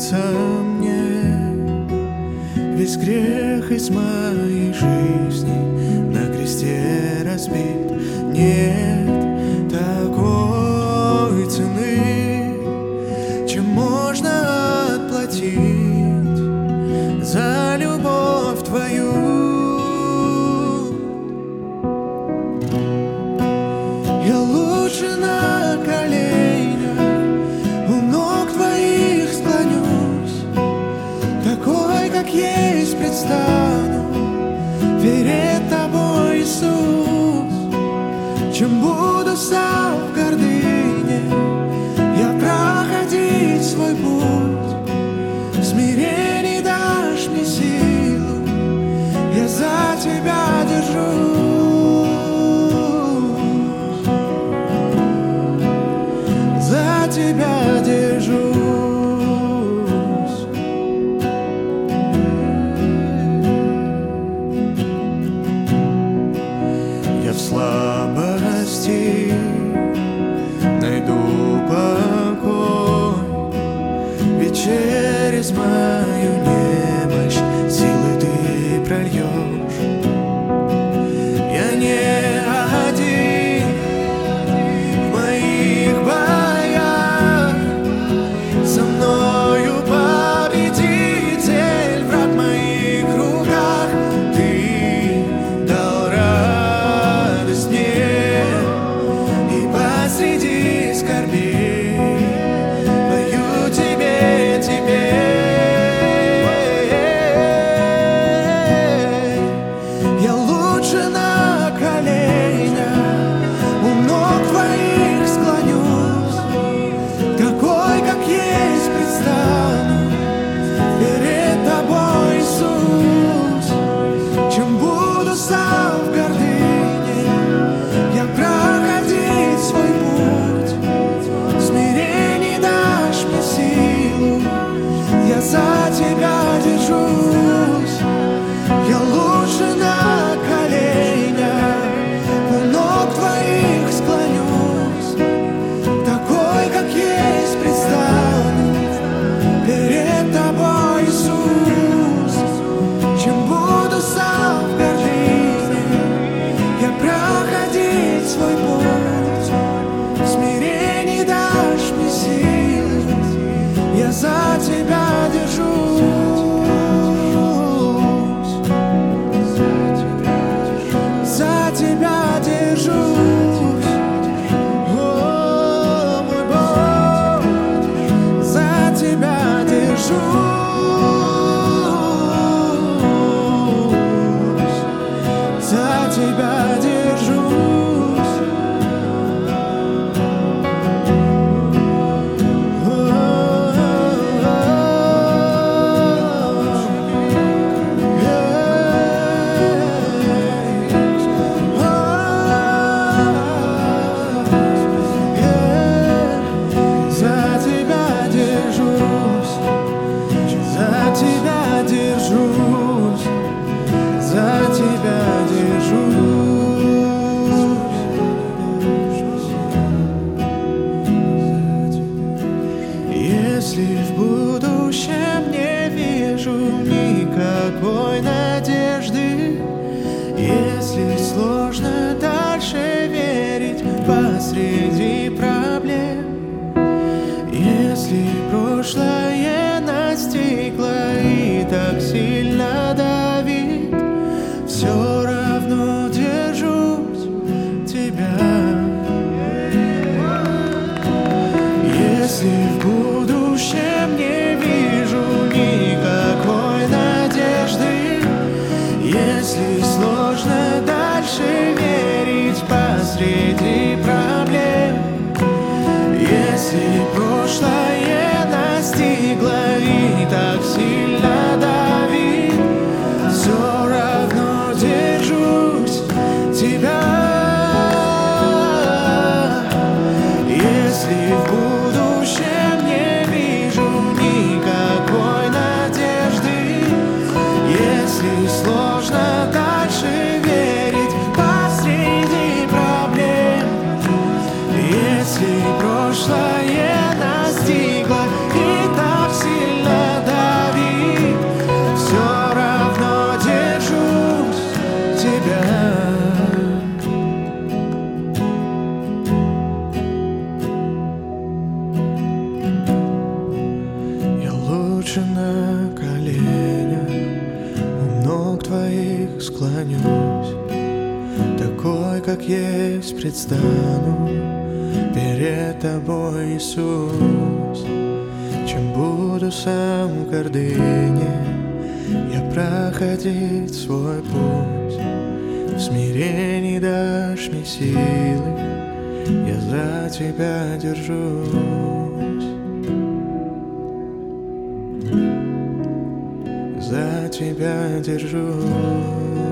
кажется мне, весь грех из моей жизни на кресте разбит. Нет такой цены, чем можно отплатить за любовь твою. Я лучше на коленях у ног твоих склонюсь, такой, как есть, предстану перед тобой, Иисус. Чем буду сам в гордыне я проходить свой путь, в смирении дашь мне силу, я за тебя держусь, за тебя держусь. Я в слабости найду покой, ведь через мою немощь силы ты прольешь. Я не один в моих боях, со мною победитель, враг в моих руках. Ты дал радость мне, и посреди скорби пою тебе, тебе. Я лучше на коленях у ног твоих склонюсь, такой, как есть, предстану перед тобой, Иисус. Чем буду сам в гордыне я проходить свой путь, в смирении дашь мне силу, я за тебя держусь. Я лучше на коленях у ног твоих склонюсь, такой, как есть, предстану перед тобой, Иисус. Чем буду сам в гордыне я проходить свой путь, в смирении дашь мне силу, я за тебя держусь, за тебя держусь. О, мой Бог, за тебя держусь, за тебя держусь. За тебя держусь, за тебя держусь, за тебя держусь. Если в будущем не вижу никакой надежды, если сложно дальше верить посреди проблем, если прошлое настигло и так сильно давит, все равно держусь тебя. Если в будущем не вижу никакой надежды, если сложно дальше верить посреди проблем, если прошлое настигло и так сильно давит, все равно держусь тебя. Если в будущем не вижу никакой надежды, если сложно дальше верить посреди проблем, если прошлое настигло и так сильно склонюсь, такой, как есть, предстану перед тобой, Иисус. Чем буду сам в гордыне я проходить свой путь, в смирении дашь мне силы, я за тебя держусь, за тебя держусь.